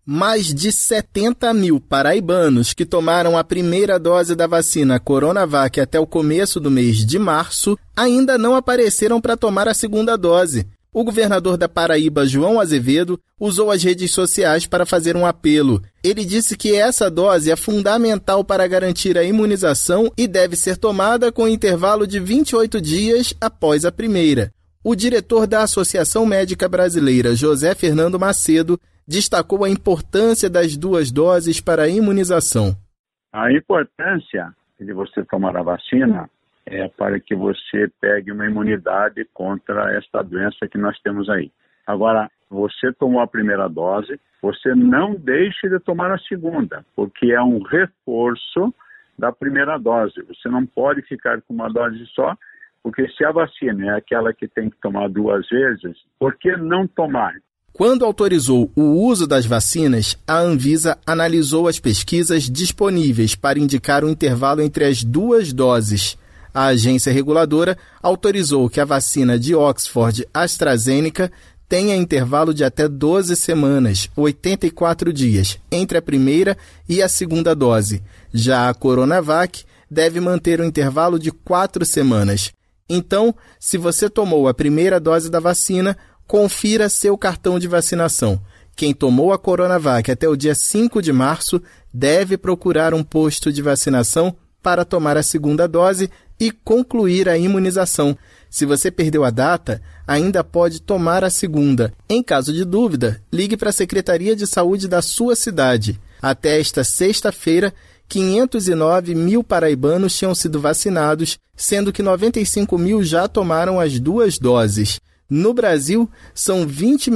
Mais de 70 mil paraibanos que tomaram a primeira dose da vacina Coronavac até o começo do mês de março ainda não apareceram para tomar a segunda dose. O governador da Paraíba, João Azevedo, usou as redes sociais para fazer um apelo. Ele disse que essa dose é fundamental para garantir a imunização e deve ser tomada com intervalo de 28 dias após a primeira. O diretor da Associação Médica Brasileira, José Fernando Macedo, destacou a importância das duas doses para a imunização. A importância de você tomar a vacina é para que você pegue uma imunidade contra esta doença que nós temos aí. Agora, você tomou a primeira dose, você não deixe de tomar a segunda, porque é um reforço da primeira dose. Você não pode ficar com uma dose só, porque se a vacina é aquela que tem que tomar 2 vezes, por que não tomar? Quando autorizou o uso das vacinas, a Anvisa analisou as pesquisas disponíveis para indicar o intervalo entre as 2 doses. A agência reguladora autorizou que a vacina de Oxford AstraZeneca tenha intervalo de até 12 semanas, 84 dias, entre a primeira e a segunda dose. Já a Coronavac deve manter um intervalo de 4 semanas. Então, se você tomou a primeira dose da vacina, confira seu cartão de vacinação. Quem tomou a Coronavac até o dia 5 de março deve procurar um posto de vacinação para tomar a segunda dose e concluir a imunização. Se você perdeu a data, ainda pode tomar a segunda. Em caso de dúvida, ligue para a Secretaria de Saúde da sua cidade. Até esta sexta-feira, 509 mil paraibanos tinham sido vacinados, sendo que 95 mil já tomaram as 2 doses. No Brasil, são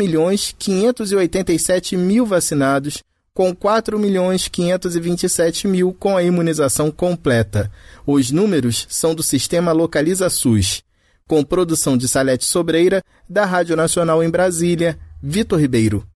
20.587.000 vacinados, com 4.527.000 com a imunização completa. Os números são do Sistema Localiza SUS. Com produção de Salete Sobreira, da Rádio Nacional em Brasília, Vitor Ribeiro.